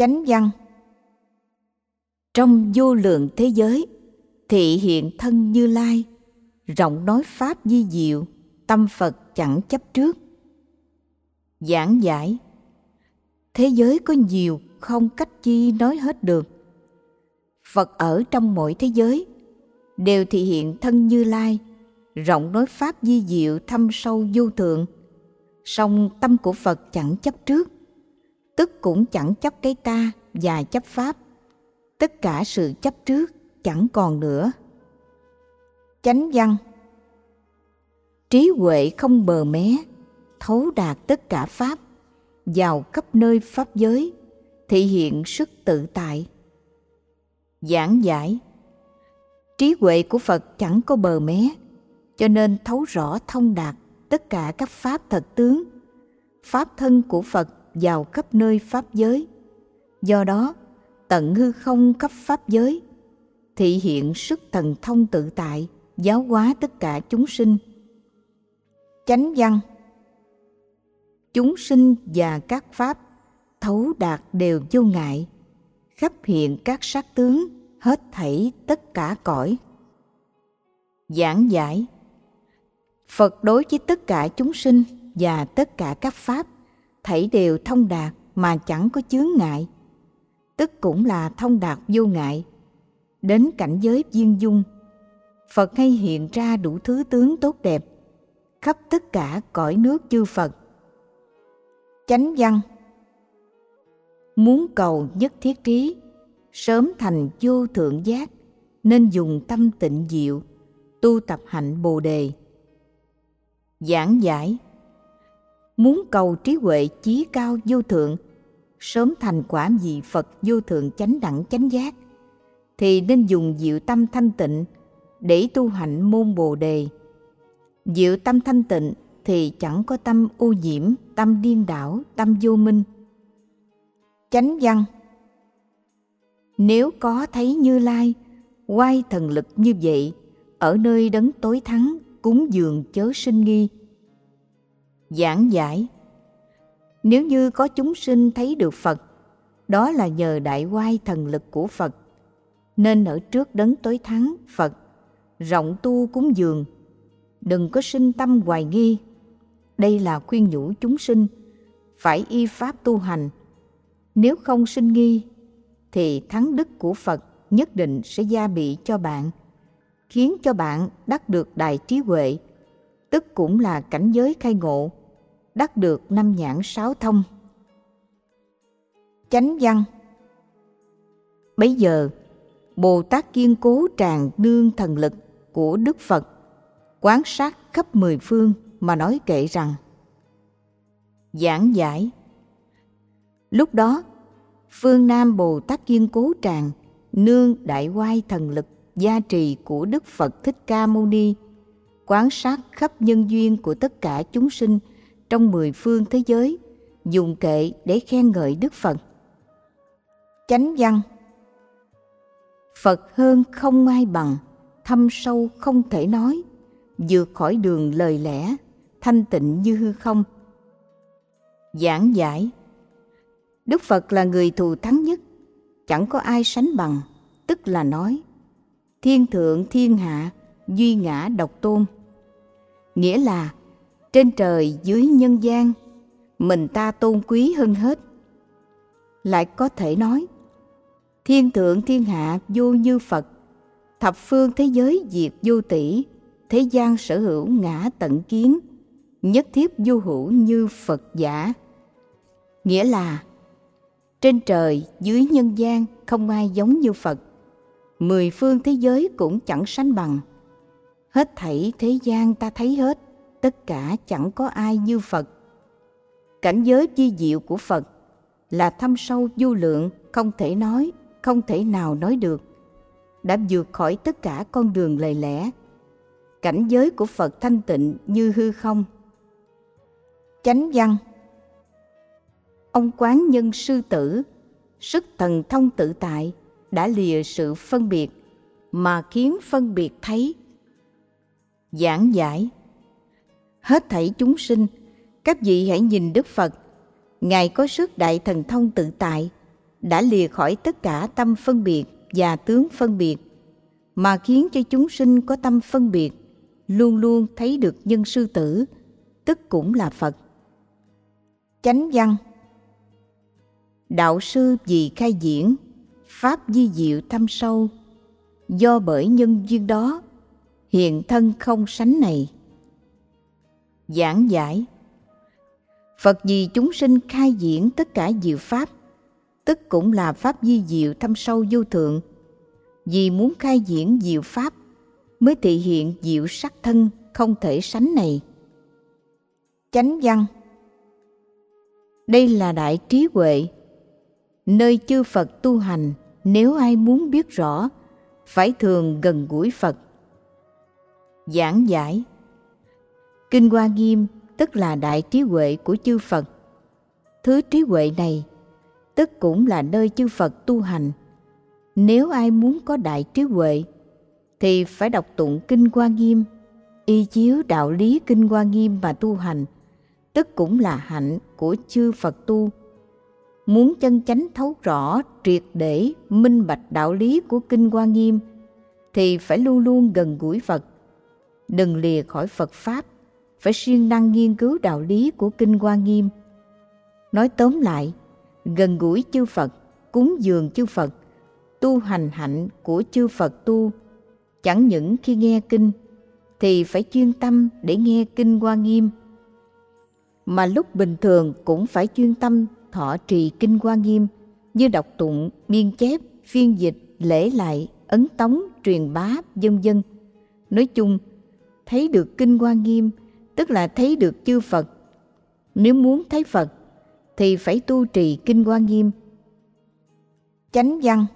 Chánh văn. Trong vô lượng thế giới, thị hiện thân Như Lai, rộng nói pháp vi diệu, tâm Phật chẳng chấp trước. Giảng giải. Thế giới có nhiều, không cách chi nói hết được. Phật ở trong mỗi thế giới đều thị hiện thân Như Lai, rộng nói pháp vi diệu, thâm sâu vô thượng. Song tâm của Phật chẳng chấp trước, tức cũng chẳng chấp cái ta và chấp pháp. Tất cả sự chấp trước chẳng còn nữa. Chánh văn. Trí huệ không bờ mé, thấu đạt tất cả pháp, vào khắp nơi pháp giới, thị hiện sức tự tại. Giảng giải. Trí huệ của Phật chẳng có bờ mé, cho nên thấu rõ thông đạt tất cả các pháp thật tướng, pháp thân của Phật vào khắp nơi pháp giới. Do đó, tận hư không khắp pháp giới, thị hiện sức thần thông tự tại, giáo hóa tất cả chúng sinh. Chánh văn. Chúng sinh và các pháp thấu đạt đều vô ngại, khắp hiện các sắc tướng, hết thảy tất cả cõi. Giảng giải. Phật đối với tất cả chúng sinh và tất cả các pháp thảy đều thông đạt mà chẳng có chướng ngại, tức cũng là thông đạt vô ngại. Đến cảnh giới viên dung, Phật hay hiện ra đủ thứ tướng tốt đẹp khắp tất cả cõi nước chư Phật. Chánh văn. Muốn cầu nhất thiết trí, sớm thành vô thượng giác, nên dùng tâm tịnh diệu, tu tập hạnh Bồ Đề. Giảng giải. Muốn cầu trí huệ chí cao vô thượng, sớm thành quả vị Phật vô thượng chánh đẳng chánh giác, thì nên dùng diệu tâm thanh tịnh để tu hạnh môn Bồ Đề. Diệu tâm thanh tịnh thì chẳng có tâm ô nhiễm, tâm điên đảo, tâm vô minh. Chánh văn. Nếu có thấy Như Lai oai thần lực như vậy, ở nơi đấng tối thắng, cúng dường chớ sinh nghi. Giảng giải. Nếu như có chúng sinh thấy được Phật, đó là nhờ đại oai thần lực của Phật, nên ở trước đấng tối thắng Phật rộng tu cúng dường, đừng có sinh tâm hoài nghi. Đây là khuyên nhủ chúng sinh phải y pháp tu hành. Nếu không sinh nghi thì thắng đức của Phật nhất định sẽ gia bị cho bạn, khiến cho bạn đắc được đại trí huệ, tức cũng là cảnh giới khai ngộ, đắc được 5 nhãn 6 thông. Chánh văn. Bấy giờ Bồ Tát kiên cố tràng nương thần lực của Đức Phật, quán sát khắp 10 phương mà nói kệ rằng. Giảng giải. Lúc đó phương Nam Bồ Tát kiên cố tràng nương đại oai thần lực gia trì của Đức Phật Thích Ca Mâu Ni, quán sát khắp nhân duyên của tất cả chúng sinh trong 10 phương thế giới, dùng kệ để khen ngợi Đức Phật. Chánh văn. Phật hơn không ai bằng, thâm sâu không thể nói, vượt khỏi đường lời lẽ, thanh tịnh như hư không. Giảng giải. Đức Phật là người thù thắng nhất, chẳng có ai sánh bằng, tức là nói thiên thượng thiên hạ, duy ngã độc tôn. Nghĩa là trên trời dưới nhân gian, mình ta tôn quý hơn hết. Lại có thể nói thiên thượng thiên hạ vô như Phật, thập phương thế giới diệt vô tỷ, thế gian sở hữu ngã tận kiến, nhất thiết vô hữu như Phật giả. Nghĩa là trên trời dưới nhân gian không ai giống như Phật, 10 phương thế giới cũng chẳng sánh bằng. Hết thảy thế gian ta thấy hết, tất cả chẳng có ai như Phật. Cảnh giới vi diệu của Phật là thâm sâu vô lượng, không thể nói, không thể nào nói được, đã vượt khỏi tất cả con đường lời lẽ. Cảnh giới của Phật thanh tịnh như hư không. Chánh văn. Ông Quán Nhân Sư Tử, sức thần thông tự tại, đã lìa sự phân biệt, mà khiến phân biệt thấy. Giảng giải. Hết thảy chúng sinh, các vị hãy nhìn Đức Phật. Ngài có sức đại thần thông tự tại, đã lìa khỏi tất cả tâm phân biệt và tướng phân biệt, mà khiến cho chúng sinh có tâm phân biệt luôn luôn thấy được nhân sư tử, tức cũng là Phật. Chánh văn: đạo sư vì khai diễn pháp di diệu thâm sâu, do bởi nhân duyên đó hiện thân không sánh này. Giảng giải: Phật vì chúng sinh khai diễn tất cả diệu pháp, tức cũng là pháp di diệu thâm sâu vô thượng. Vì muốn khai diễn diệu pháp mới thị hiện diệu sắc thân không thể sánh này. Chánh văn: đây là đại trí huệ, nơi chư Phật tu hành. Nếu ai muốn biết rõ, phải thường gần gũi Phật. Giảng giải: Kinh Hoa Nghiêm tức là đại trí huệ của chư Phật. Thứ trí huệ này tức cũng là nơi chư Phật tu hành. Nếu ai muốn có đại trí huệ thì phải đọc tụng Kinh Hoa Nghiêm, y chiếu đạo lý Kinh Hoa Nghiêm mà tu hành, tức cũng là hạnh của chư Phật tu. Muốn chân chánh thấu rõ, triệt để, minh bạch đạo lý của Kinh Hoa Nghiêm thì phải luôn luôn gần gũi Phật, đừng lìa khỏi Phật Pháp, phải siêng năng nghiên cứu đạo lý của Kinh Hoa Nghiêm. Nói tóm lại, gần gũi chư Phật, cúng dường chư Phật, tu hành hạnh của chư Phật tu. Chẳng những khi nghe kinh thì phải chuyên tâm để nghe Kinh Hoa Nghiêm, mà lúc bình thường cũng phải chuyên tâm thọ trì Kinh Hoa Nghiêm, như đọc tụng, biên chép, phiên dịch, lễ lại, ấn tống, truyền bá, vân vân. Nói chung, thấy được Kinh Hoa Nghiêm tức là thấy được chư Phật. Nếu muốn thấy Phật thì phải tu trì Kinh Hoa Nghiêm. Chánh văn: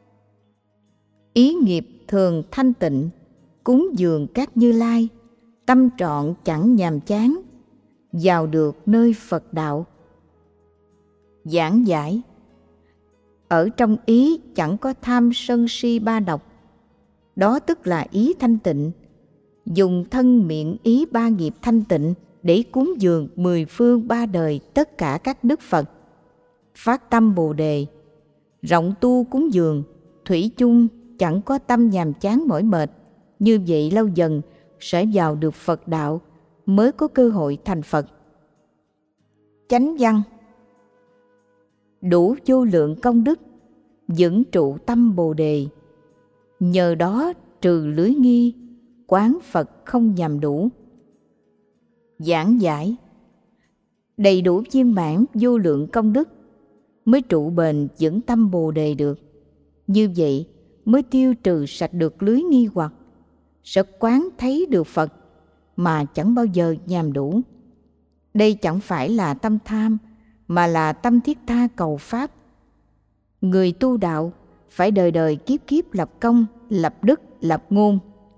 ý nghiệp thường thanh tịnh, cúng dường các Như Lai, tâm trọn chẳng nhàm chán, vào được nơi Phật đạo. Giảng giải: ở trong ý chẳng có tham sân si ba độc, đó tức là ý thanh tịnh. Dùng thân miệng ý ba nghiệp thanh tịnh để cúng dường 10 phương 3 đời tất cả các đức Phật. Phát tâm Bồ Đề, rộng tu cúng dường, thủy chung chẳng có tâm nhàm chán mỏi mệt. Như vậy lâu dần sẽ vào được Phật đạo, mới có cơ hội thành Phật. Chánh văn: đủ vô lượng công đức, vững trụ tâm Bồ Đề, nhờ đó trừ lưới nghi, quán Phật không nhằm đủ. Giảng giải: đầy đủ viên mãn vô lượng công đức mới trụ bền vững tâm Bồ Đề được. Như vậy mới tiêu trừ sạch được lưới nghi hoặc, sẽ quán thấy được Phật mà chẳng bao giờ nhàm đủ. Đây chẳng phải là tâm tham, mà là tâm thiết tha cầu Pháp. Người tu đạo phải đời đời kiếp kiếp lập công, lập đức, lập ngôn.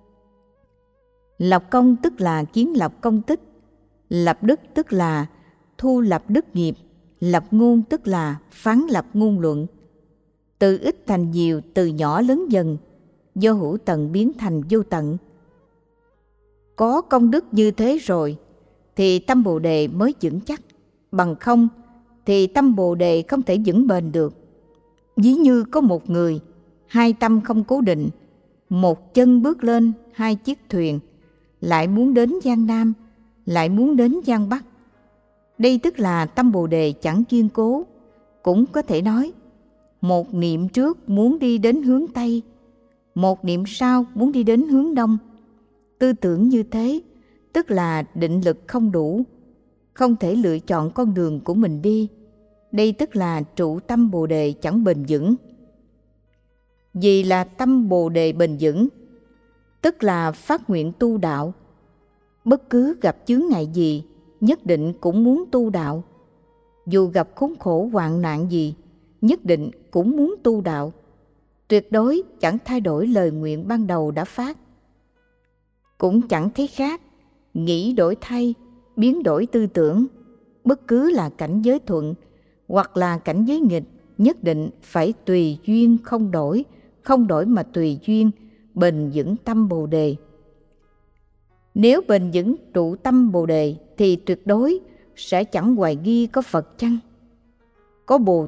Lập công tức là kiến lập công tích, lập đức tức là thu lập đức nghiệp, lập ngôn tức là phán lập ngôn luận. Từ ít thành nhiều, từ nhỏ lớn dần, do hữu tận biến thành vô tận. Có công đức như thế rồi thì tâm Bồ Đề mới vững chắc, bằng không thì tâm Bồ Đề không thể vững bền được. Ví như có một người, hai tâm không cố định, một chân bước lên hai chiếc thuyền, lại muốn đến Giang Nam, lại muốn đến Giang Bắc. Đây tức là tâm Bồ Đề chẳng kiên cố. Cũng có thể nói, một niệm trước muốn đi đến hướng Tây, một niệm sau muốn đi đến hướng Đông. Tư tưởng như thế tức là định lực không đủ, không thể lựa chọn con đường của mình đi. Đây tức là trụ tâm Bồ Đề chẳng bền vững. Vì là tâm Bồ Đề bền vững, tức là phát nguyện tu đạo. Bất cứ gặp chướng ngại gì, nhất định cũng muốn tu đạo. Dù gặp khốn khổ hoạn nạn gì, nhất định cũng muốn tu đạo. Tuyệt đối chẳng thay đổi lời nguyện ban đầu đã phát. Cũng chẳng thấy khác, nghĩ đổi thay, biến đổi tư tưởng. Bất cứ là cảnh giới thuận hoặc là cảnh giới nghịch, nhất định phải tùy duyên không đổi, không đổi mà tùy duyên, bền vững tâm Bồ Đề. Nếu bền vững trụ tâm Bồ Đề thì tuyệt đối sẽ chẳng hoài nghi có Phật chăng, có Bồ Tát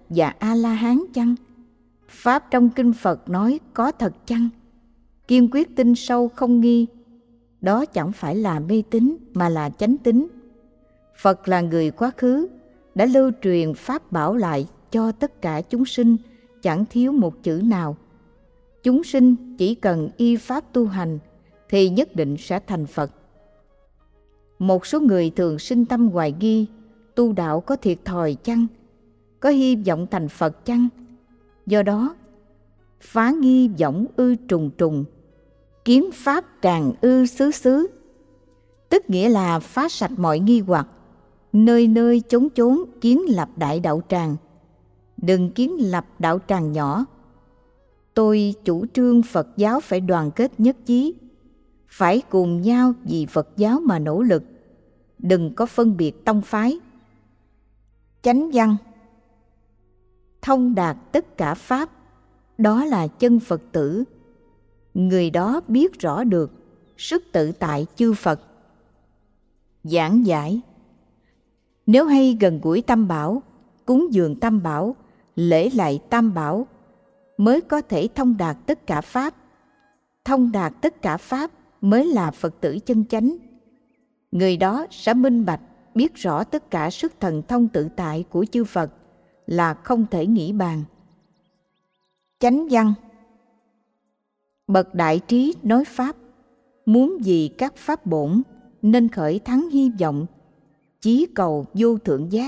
và A-la-hán chăng? Pháp trong kinh Phật nói có thật chăng? Kiên quyết tin sâu không nghi. Đó chẳng phải là mê tín mà là chánh tín. Phật là người quá khứ, đã lưu truyền Pháp bảo lại cho tất cả chúng sinh, chẳng thiếu một chữ nào. Chúng sinh chỉ cần y Pháp tu hành thì nhất định sẽ thành Phật. Một số người thường sinh tâm hoài nghi, tu đạo có thiệt thòi chăng? Có hy vọng thành Phật chăng? Do đó, phá nghi vọng ư trùng trùng, kiến Pháp tràn ư xứ xứ. Tức nghĩa là phá sạch mọi nghi hoặc, nơi nơi chốn chốn kiến lập đại đạo tràng. Đừng kiến lập đạo tràng nhỏ. Tôi chủ trương Phật giáo phải đoàn kết nhất trí, phải cùng nhau vì Phật giáo mà nỗ lực, đừng có phân biệt tông phái. Chánh văn: thông đạt tất cả Pháp, đó là chân Phật tử. Người đó biết rõ được sức tự tại chư Phật. Giảng giải: nếu hay gần gũi Tam Bảo, cúng dường Tam Bảo, lễ lạy Tam Bảo, mới có thể thông đạt tất cả Pháp. Thông đạt tất cả Pháp mới là Phật tử chân chánh. Người đó sẽ minh bạch, biết rõ tất cả sức thần thông tự tại của chư Phật là không thể nghĩ bàn. Chánh văn: bậc đại trí nói Pháp, muốn gì các Pháp bổn, nên khởi thắng hy vọng, chí cầu vô thượng giác.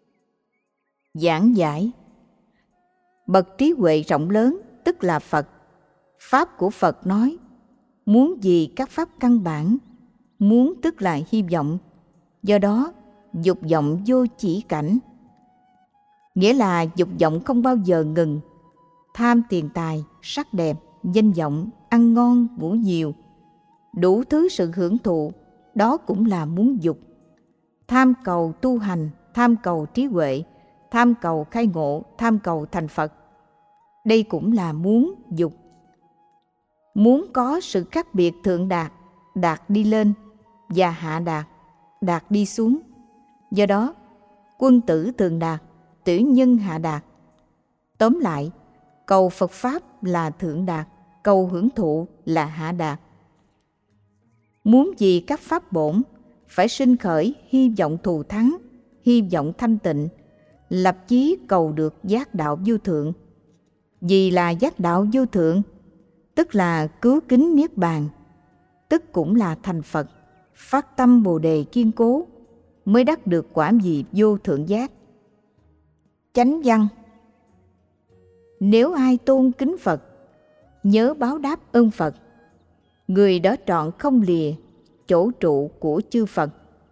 Giảng giải: bậc trí huệ rộng lớn tức là Phật. Pháp của Phật nói, muốn gì các Pháp căn bản, muốn tức là hy vọng. Do đó, dục vọng vô chỉ cảnh. Nghĩa là dục vọng không bao giờ ngừng. Tham tiền tài, sắc đẹp, danh vọng, ăn ngon, ngủ nhiều, đủ thứ sự hưởng thụ, đó cũng là muốn dục. Tham cầu tu hành, tham cầu trí huệ, tham cầu khai ngộ, tham cầu thành Phật, đây cũng là muốn dục. Muốn có sự khác biệt thượng đạt, đạt đi lên, và hạ đạt, đạt đi xuống. Do đó, quân tử thường đạt, tiểu nhân hạ đạt. Tóm lại, cầu Phật Pháp là thượng đạt, cầu hưởng thụ là hạ đạt. Muốn gì các Pháp bổn, phải sinh khởi hy vọng thù thắng, hy vọng thanh tịnh, lập chí cầu được giác đạo vô thượng. Vì là giác đạo vô thượng, tức là cứu kính niết bàn, tức cũng là thành Phật, phát tâm Bồ đề kiên cố, mới đắc được quả vị vô thượng giác. Chánh văn: nếu ai tôn kính Phật, nhớ báo đáp ơn Phật, người đó trọn không lìa chỗ trụ của chư Phật.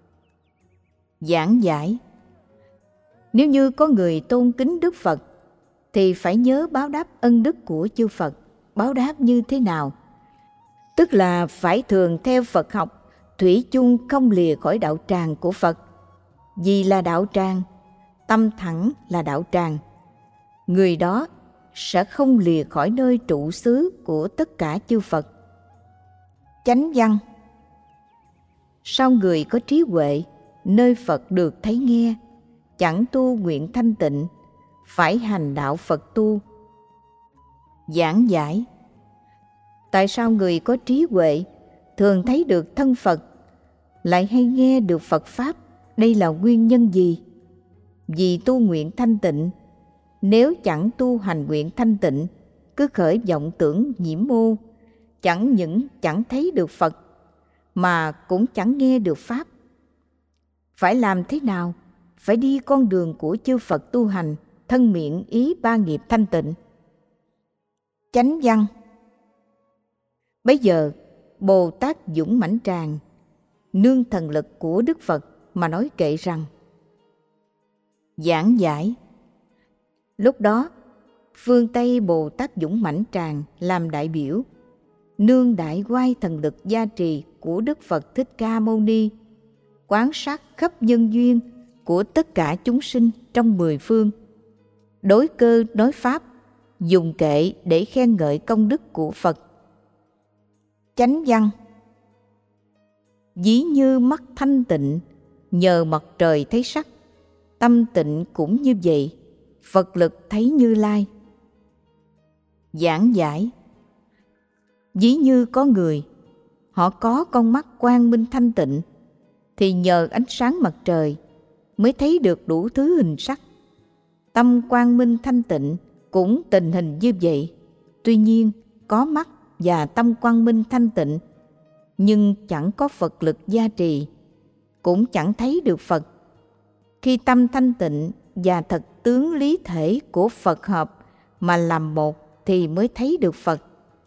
Giảng giải: nếu như có người tôn kính Đức Phật, thì phải nhớ báo đáp ân đức của chư Phật. Báo đáp như thế nào? Tức là phải thường theo Phật học, thủy chung không lìa khỏi đạo tràng của Phật. Vì là đạo tràng, tâm thẳng là đạo tràng, người đó sẽ không lìa khỏi nơi trụ xứ của tất cả chư Phật. Chánh văn: sao người có trí huệ, nơi Phật được thấy nghe, chẳng tu nguyện thanh tịnh, phải hành đạo Phật tu. Giảng giải: tại sao người có trí huệ, thường thấy được thân Phật, lại hay nghe được Phật Pháp? Đây là nguyên nhân gì? Vì tu nguyện thanh tịnh. Nếu chẳng tu hành nguyện thanh tịnh, cứ khởi vọng tưởng nhiễm mô, chẳng những chẳng thấy được Phật, mà cũng chẳng nghe được Pháp. Phải làm thế nào? Phải đi con đường của chư Phật tu hành, thân miệng ý ba nghiệp thanh tịnh. Chánh văn: bấy giờ Bồ Tát Dũng Mãnh Tràng nương thần lực của Đức Phật mà nói kệ rằng. Giảng giải: lúc đó phương Tây Bồ Tát Dũng Mãnh Tràng làm đại biểu, nương đại oai thần lực gia trì của Đức Phật Thích Ca Mâu Ni, quán sát khắp nhân duyên của tất cả chúng sinh trong 10 phương, đối cơ nói Pháp, dùng kệ để khen ngợi công đức của Phật. Chánh văn: ví như mắt thanh tịnh, nhờ mặt trời thấy sắc, tâm tịnh cũng như vậy, Phật lực thấy Như Lai. Giảng giải: ví như có người, họ có con mắt quang minh thanh tịnh, thì nhờ ánh sáng mặt trời mới thấy được đủ thứ hình sắc. Tâm quang minh thanh tịnh cũng tình hình như vậy. Tuy nhiên, có mắt và tâm quang minh thanh tịnh, nhưng chẳng có Phật lực gia trì, cũng chẳng thấy được Phật. Khi tâm thanh tịnh và thật tướng lý thể của Phật hợp mà làm một thì mới thấy được Phật.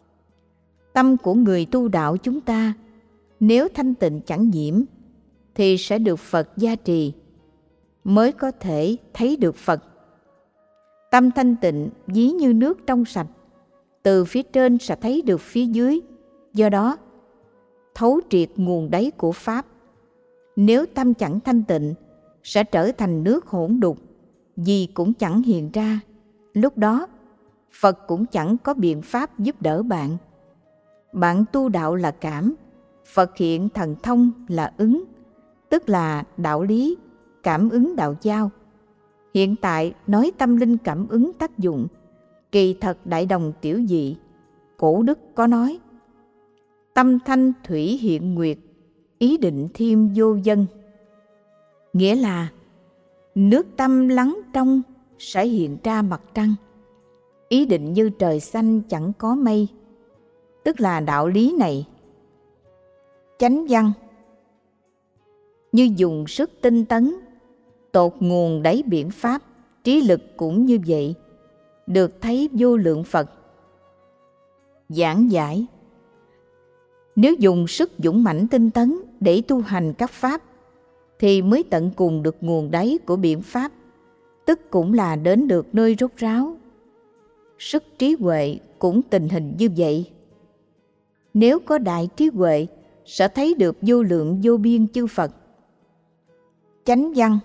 Tâm của người tu đạo chúng ta, nếu thanh tịnh chẳng nhiễm, thì sẽ được Phật gia trì, mới có thể thấy được Phật. Tâm thanh tịnh ví như nước trong sạch, từ phía trên sẽ thấy được phía dưới, do đó thấu triệt nguồn đáy của Pháp. Nếu tâm chẳng thanh tịnh, sẽ trở thành nước hỗn đục, gì cũng chẳng hiện ra. Lúc đó, Phật cũng chẳng có biện pháp giúp đỡ bạn. Bạn tu đạo là cảm, Phật hiện thần thông là ứng, tức là đạo lý, cảm ứng đạo giao. Hiện tại nói tâm linh cảm ứng tác dụng, kỳ thật đại đồng tiểu dị. Cổ đức có nói: tâm thanh thủy hiện nguyệt, ý định thêm vô dân. Nghĩa là nước tâm lắng trong sẽ hiện ra mặt trăng. Ý định như trời xanh chẳng có mây, tức là đạo lý này. Chánh văn: như dùng sức tinh tấn, tột nguồn đáy biển Pháp, trí lực cũng như vậy, được thấy vô lượng Phật. Giảng giải: nếu dùng sức dũng mãnh tinh tấn để tu hành các Pháp, thì mới tận cùng được nguồn đáy của biển Pháp, tức cũng là đến được nơi rốt ráo. Sức trí huệ cũng tình hình như vậy. Nếu có đại trí huệ, sẽ thấy được vô lượng vô biên chư Phật. Chánh văn: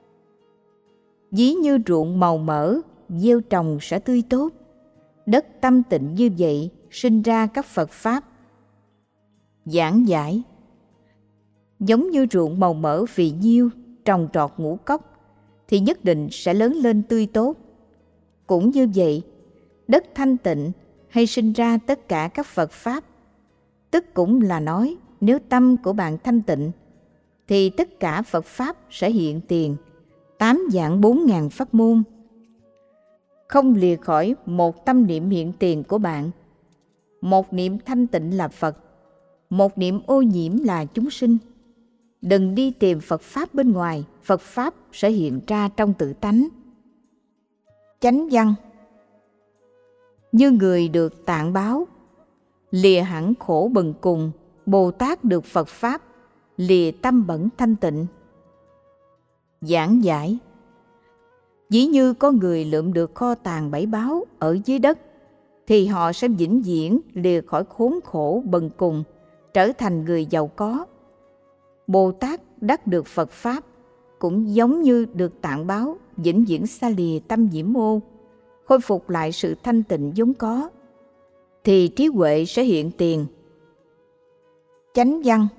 ví như ruộng màu mỡ, gieo trồng sẽ tươi tốt. Đất tâm tịnh như vậy, sinh ra các Phật Pháp. Giảng giải: giống như ruộng màu mỡ phì nhiêu, trồng trọt ngũ cốc, thì nhất định sẽ lớn lên tươi tốt. Cũng như vậy, đất thanh tịnh hay sinh ra tất cả các Phật Pháp. Tức cũng là nói, nếu tâm của bạn thanh tịnh, thì tất cả Phật Pháp sẽ hiện tiền, 8 vạn 4 ngàn pháp môn. Không lìa khỏi một tâm niệm hiện tiền của bạn. Một niệm thanh tịnh là Phật, một niệm ô nhiễm là chúng sinh. Đừng đi tìm Phật Pháp bên ngoài, Phật Pháp sẽ hiện ra trong tự tánh. Chánh văn: như người được tạng báo, lìa hẳn khổ bần cùng, Bồ Tát được Phật Pháp, lìa tâm bẩn thanh tịnh. Giảng giải: ví như có người lượm được kho tàng bảy báu ở dưới đất, thì họ sẽ vĩnh viễn lìa khỏi khốn khổ bần cùng, trở thành người giàu có. Bồ Tát đắc được Phật Pháp cũng giống như được tạng báo, vĩnh viễn xa lìa tâm nhiễm ô, khôi phục lại sự thanh tịnh vốn có, thì trí huệ sẽ hiện tiền. Chánh văn: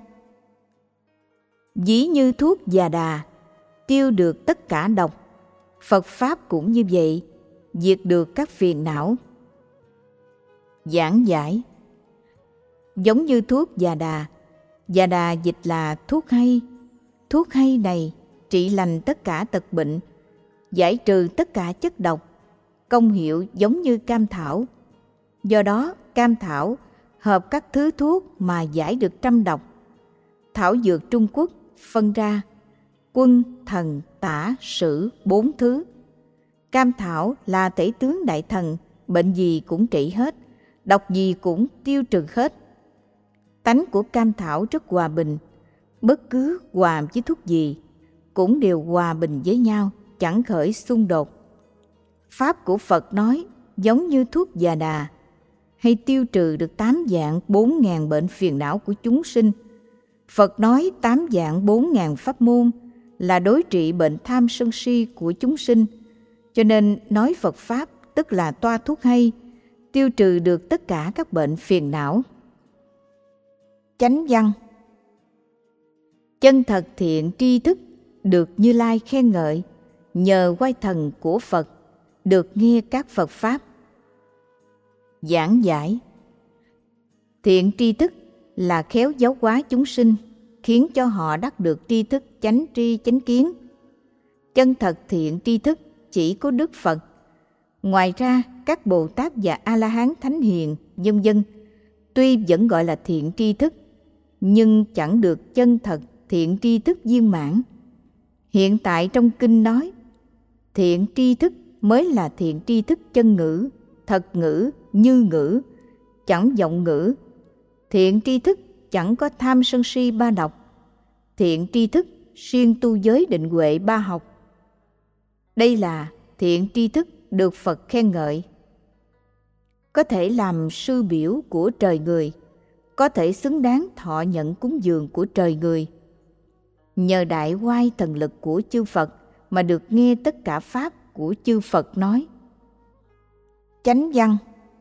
ví như thuốc già đà, tiêu được tất cả độc. Phật Pháp cũng như vậy, diệt được các phiền não. Giảng giải: giống như thuốc già đà dịch là thuốc hay. Thuốc hay này trị lành tất cả tật bệnh, giải trừ tất cả chất độc, công hiệu giống như cam thảo. Do đó, cam thảo hợp các thứ thuốc mà giải được trăm độc. Thảo dược Trung Quốc phân ra quân, thần, tả, sử 4 thứ. Cam thảo là tể tướng đại thần, bệnh gì cũng trị hết, độc gì cũng tiêu trừ hết. Tánh của cam thảo rất hòa bình, bất cứ hòa với thuốc gì cũng đều hòa bình với nhau, chẳng khởi xung đột. Pháp của Phật nói giống như thuốc già đà, hay tiêu trừ được 8 vạn 4 ngàn bệnh phiền não của chúng sinh. Phật nói 8 vạn 4 ngàn pháp môn là đối trị bệnh tham sân si của chúng sinh, cho nên nói Phật Pháp tức là toa thuốc hay, tiêu trừ được tất cả các bệnh phiền não. Chánh văn: chân thật thiện tri thức được Như Lai khen ngợi, nhờ oai thần của Phật được nghe các Phật Pháp. Giảng giải. Thiện tri thức là khéo giáo hóa chúng sinh, khiến cho họ đắc được tri thức chánh tri chánh kiến. Chân thật thiện tri thức chỉ có Đức Phật. Ngoài ra, các Bồ Tát và A-la-hán Thánh Hiền, vân vân, tuy vẫn gọi là thiện tri thức, nhưng chẳng được chân thật thiện tri thức viên mãn. Hiện tại trong kinh nói, thiện tri thức mới là thiện tri thức chân ngữ, thật ngữ, như ngữ, chẳng vọng ngữ. Thiện tri thức chẳng có tham sân si ba độc. Thiện tri thức siêng tu giới định huệ ba học. Đây là thiện tri thức được Phật khen ngợi. Có thể làm sư biểu của trời người, có thể xứng đáng thọ nhận cúng dường của trời người. Nhờ đại oai thần lực của chư Phật mà được nghe tất cả pháp của chư Phật nói. Chánh văn.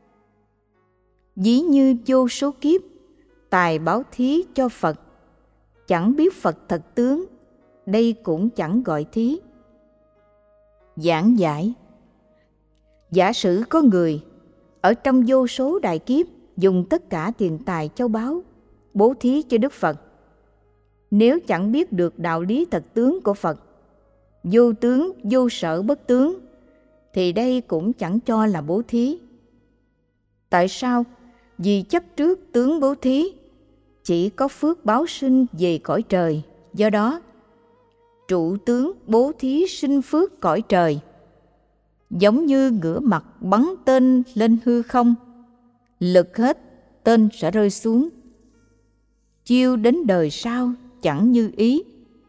Ví như vô số kiếp tài báo thí cho Phật, chẳng biết Phật thật tướng, đây cũng chẳng gọi thí. Giảng giải. Giả sử có người ở trong vô số đại kiếp dùng tất cả tiền tài châu báu bố thí cho Đức Phật, nếu chẳng biết được đạo lý thật tướng của Phật, vô tướng vô sở bất tướng, thì đây cũng chẳng cho là bố thí. Tại sao? Vì chấp trước tướng bố thí, chỉ có phước báo sinh về cõi trời. Do đó, trụ tướng bố thí sinh phước cõi trời. Giống như ngửa mặt bắn tên lên hư không, lực hết tên sẽ rơi xuống. Chiêu đến đời sau chẳng như ý.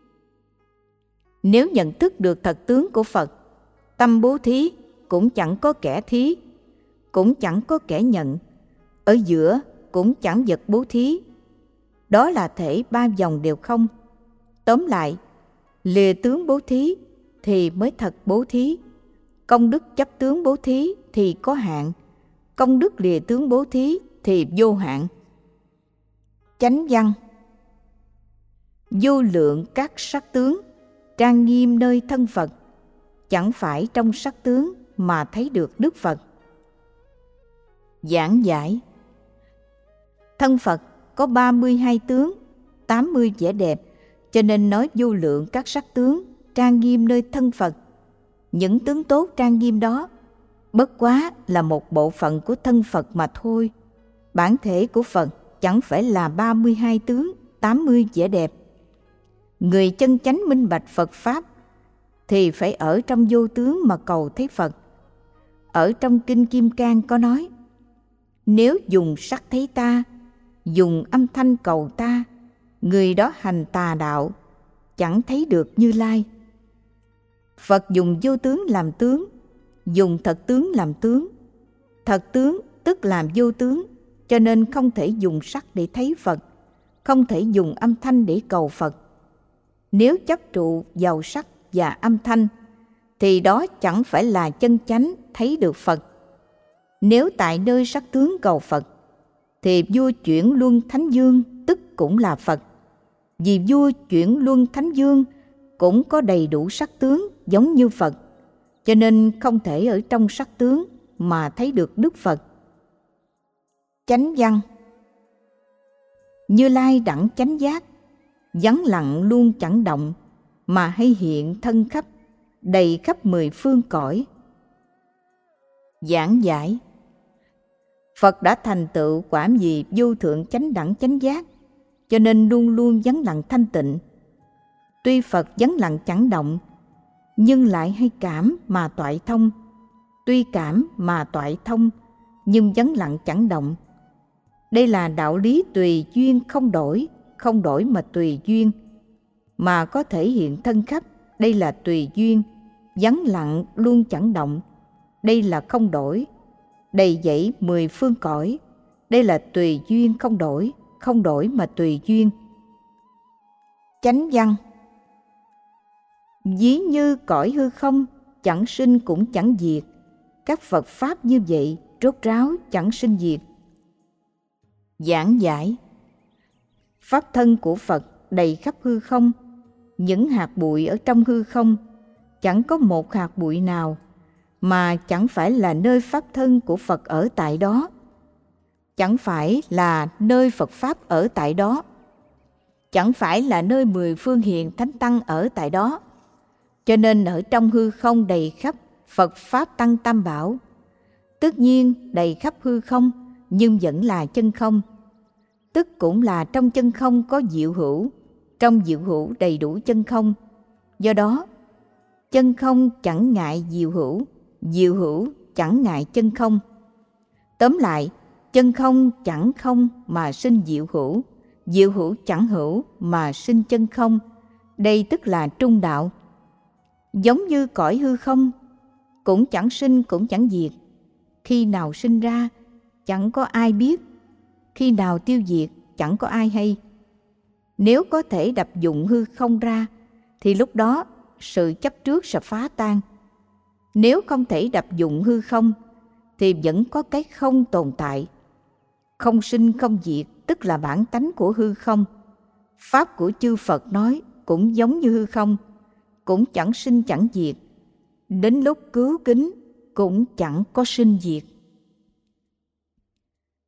Nếu nhận thức được thật tướng của Phật, tâm bố thí cũng chẳng có kẻ thí, cũng chẳng có kẻ nhận, ở giữa cũng chẳng vật bố thí. Đó là thể ba vòng đều không. Tóm lại, lìa tướng bố thí thì mới thật bố thí. Công đức chấp tướng bố thí thì có hạn, công đức lìa tướng bố thí thì vô hạn. Chánh văn. Vô lượng các sắc tướng trang nghiêm nơi thân Phật, chẳng phải trong sắc tướng mà thấy được Đức Phật. Giảng giải. Thân Phật có 32 tướng, 80 vẻ đẹp, cho nên nói vô lượng các sắc tướng trang nghiêm nơi thân Phật. Những tướng tốt trang nghiêm đó bất quá là một bộ phận của thân Phật mà thôi. Bản thể của Phật chẳng phải là 32 tướng, 80 vẻ đẹp. Người chân chánh minh bạch Phật Pháp thì phải ở trong vô tướng mà cầu thấy Phật. Ở trong Kinh Kim Cang có nói, nếu dùng sắc thấy ta, dùng âm thanh cầu ta, người đó hành tà đạo, chẳng thấy được Như Lai. Phật dùng vô tướng làm tướng, dùng thật tướng làm tướng. Thật tướng tức làm vô tướng, cho nên không thể dùng sắc để thấy Phật, không thể dùng âm thanh để cầu Phật. Nếu chấp trụ vào sắc và âm thanh, thì đó chẳng phải là chân chánh thấy được Phật. Nếu tại nơi sắc tướng cầu Phật, thì vua chuyển luân thánh dương tức cũng là Phật. Vì vua chuyển luân thánh dương cũng có đầy đủ sắc tướng giống như Phật, cho nên không thể ở trong sắc tướng mà thấy được Đức Phật. Chánh văn. Như Lai đẳng chánh giác, vắng lặng luôn chẳng động, mà hay hiện thân khắp, đầy khắp 10 phương cõi. Giảng giải. Phật đã thành tựu quả vị vô thượng chánh đẳng chánh giác, cho nên luôn luôn vắng lặng thanh tịnh. Tuy Phật vắng lặng chẳng động, nhưng lại hay cảm mà toại thông. Tuy cảm mà toại thông, nhưng vắng lặng chẳng động. Đây là đạo lý tùy duyên không đổi, không đổi mà tùy duyên. Mà có thể hiện thân khắp, đây là tùy duyên. Vắng lặng luôn chẳng động, đây là không đổi. Đầy dẫy 10 phương cõi, đây là tùy duyên không đổi mà tùy duyên. Chánh văn. Ví như cõi hư không, chẳng sinh cũng chẳng diệt. Các Phật Pháp như vậy, rốt ráo chẳng sinh diệt. Giảng giải. Pháp thân của Phật đầy khắp hư không. Những hạt bụi ở trong hư không, chẳng có một hạt bụi nào mà chẳng phải là nơi pháp thân của Phật ở tại đó, chẳng phải là nơi Phật Pháp ở tại đó, chẳng phải là nơi 10 phương hiện Thánh Tăng ở tại đó. Cho nên ở trong hư không đầy khắp Phật Pháp Tăng Tam Bảo. Tất nhiên đầy khắp hư không nhưng vẫn là chân không, tức cũng là trong chân không có diệu hữu, trong diệu hữu đầy đủ chân không. Do đó, chân không chẳng ngại diệu hữu chẳng ngại chân không. Tóm lại, chân không chẳng không mà sinh diệu hữu chẳng hữu mà sinh chân không. Đây tức là trung đạo. Giống như cõi hư không, cũng chẳng sinh cũng chẳng diệt. Khi nào sinh ra, chẳng có ai biết. Khi nào tiêu diệt, chẳng có ai hay. Nếu có thể đập dụng hư không ra, thì lúc đó sự chấp trước sẽ phá tan. Nếu không thể đập dụng hư không, thì vẫn có cái không tồn tại. Không sinh không diệt, tức là bản tánh của hư không. Pháp của chư Phật nói cũng giống như hư không, cũng chẳng sinh chẳng diệt. Đến lúc cứu kính cũng chẳng có sinh diệt.